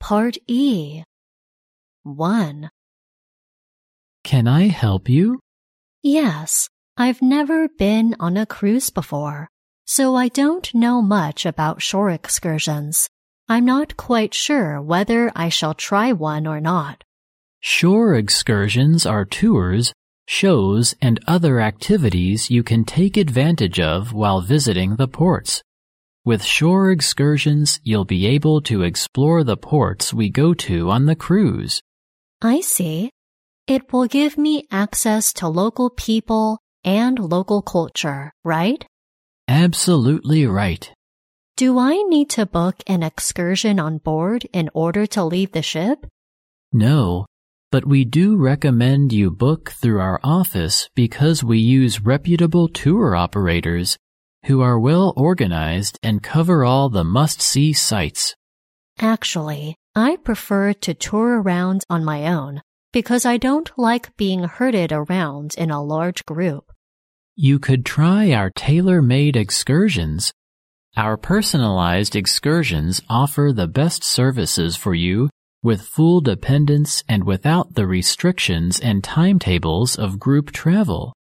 Part E. 1. Can I help you? Yes, I've never been on a cruise before, so I don't know much about shore excursions. I'm not quite sure whether I shall try one or not. Shore excursions are tours, shows, and other activities you can take advantage of while visiting the ports. With shore excursions, you'll be able to explore the ports we go to on the cruise. I see. It will give me access to local people and local culture, right? Absolutely right. Do I need to book an excursion on board in order to leave the ship? No, but we do recommend you book through our office because we use reputable tour operators who are well organized and cover all the must-see sites. Actually, I prefer to tour around on my own because I don't like being herded around in a large group. You could try our tailor-made excursions. Our personalized excursions offer the best services for you with full dependence and without the restrictions and timetables of group travel.